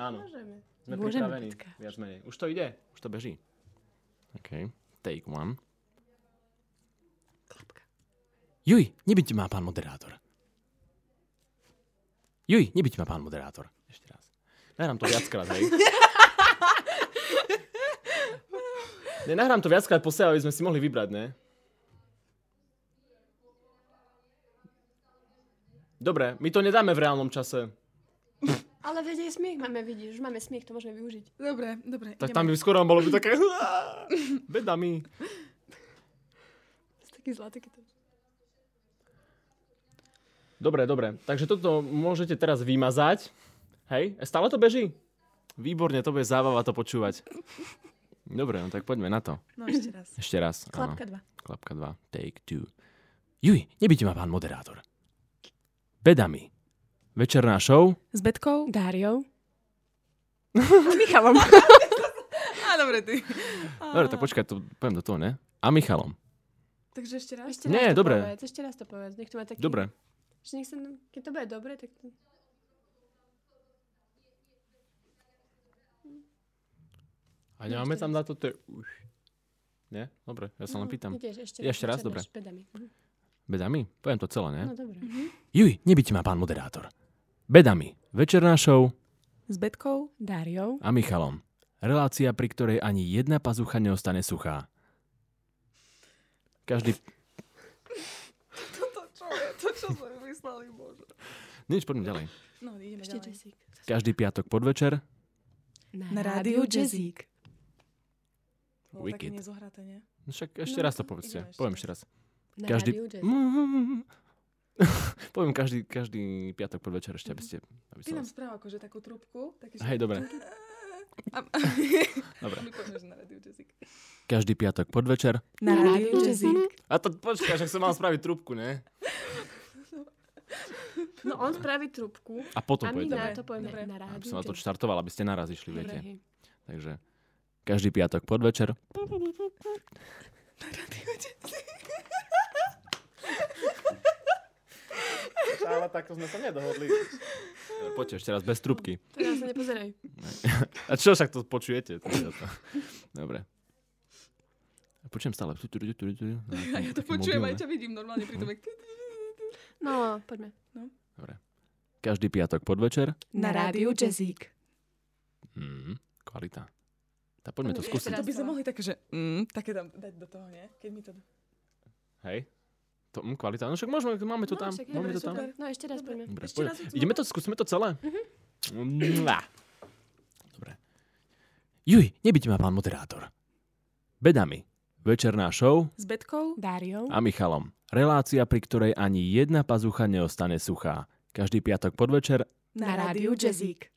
Áno. Môžeme. Sme Môžeme, pripravení, Petka. viac menej. Už to ide, už to beží. OK, take one. Klapka. Juj, nebyť ma, pán moderátor. Juj, nebyť ma, pán moderátor. Ešte raz. Nahrám to viackrát, hej. Nahrám to viackrát po sebe, aby sme si mohli vybrať, ne? Dobre, my to nedáme v reálnom čase. Ale veď aj smiech máme, vidíš. Už máme smiech, to môžeme využiť. Dobre. Tak tam by skoro bolo by také... Beda mi. To taký zlatý, keď to... Dobre. Takže toto môžete teraz vymazať. Hej? Stále to beží? Výborne, to bude zábava to počúvať. Dobre, no tak poďme na to. No ešte raz. Ešte raz. Áno. Klapka 2. Klapka 2. Take 2. Juj, nebyť ma, pán moderátor. Beda mi. Večerná show. S Betkou? Dáriou. Michalom. Á, dobre, ty. Dobre, tak počkaj, poviem do toho, ne? A Michalom. Takže ešte raz? Ešte Nie, raz to dobre. povedz, ešte raz to povedz. Nech to má taký... Dobre. Ešte nech sa, keď to bude dobre, tak to... A nemáme tam na to... Už. Nie? Dobre, ja sa len pýtam. Ideš, Ešte raz, dobre. Pedami. Beda mi? Poviem to celé, ne? No dobre. Juj, nebyť ma, pán moderátor. Beda mi. Večerná show. S Betkou? Dáriou. A Michalom. Relácia, pri ktorej ani jedna pazucha neostane suchá. Každý... To čo je? To čo sme vymysleli, bože. Nič, poďme ďalej. No, ideme Ešte ďalej. Jessica. Každý piatok podvečer. Na rádiu Jazzík. Bolo také Wicked. nezohraté, nie? No však ešte No, raz to povedzte. ideme ešte Poviem raz. ešte raz. Na Každý... rádiu Jazz. Poviem každý piatok podvečer ešte, aby ste... Aby Ty som... nám správ akože takú trúbku. Taký, Hej, dobre. Dobre. A my povieme, že na rádiu Jazzík. Každý piatok podvečer. Na rádiu Jazzík. A to počkaj, že som mal spraviť trúbku, ne? No on spraví trúbku A potom a my pôjdeme. na to povieme Dobre. na Aby rádiu som na to Jazz. štartoval, aby ste naraz išli, Dobre, viete. hej. Takže každý piatok podvečer. Ale takto sme sa nedohodli. Poďte ešte raz, bez trúbky. Teraz sa nepozeraj. A čo, však to počujete? Dobre. Počujem stále. Ja to počujem, aj ťa vidím normálne pri tom. No, poďme. Dobre. Každý piatok podvečer. Na rádiu Jazzík. Kvalita. Tak poďme to skúsiť. To by sme mohli také, že také tam dať do toho, nie? Keď mi to... Hej. To, kvalita. No však môžeme, máme to tam. však je Máme dobre, to tam. super. No ešte raz poďme. Dobre, Ešte poďme. raz Ideme to, skúsime to celé? Dobre. Juj, nebyť ma, pán moderátor. Beda mi. Večerná show. S Betkou? Dáriou. A Michalom. Relácia, pri ktorej ani jedna pazucha neostane suchá. Každý piatok podvečer. Na rádiu Jazzík.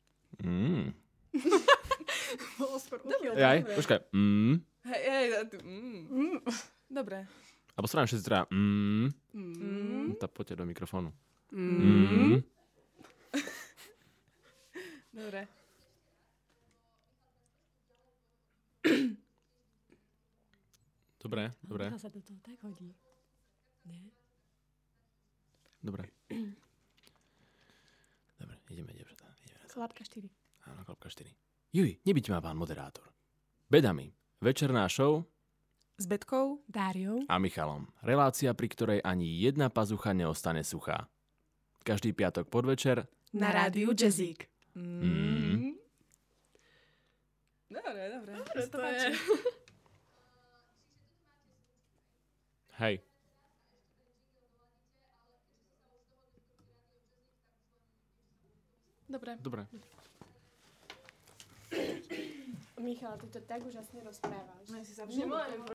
Jaj, počkaj. Hej, dobre. Alebo strana všetci teda. Tak poďte do mikrofónu. Dobre. Dobre. Michal sa do toho tak hodí. Nie? Dobre, ideme, devčatá. Klapka 4. Áno, klapka 4. Juj, nebyť ma, pán moderátor. Beda mi. Večerná show. S Betkou? Dáriou. A Michalom. Relácia, pri ktorej ani jedna pazucha neostane suchá. Každý piatok podvečer. Na rádiu Jazzík. Dobre. Dobre, to páči. Hej. Dobre. Michal, ty to tak úžasne rozprávaš. No, ja si sa Že môžem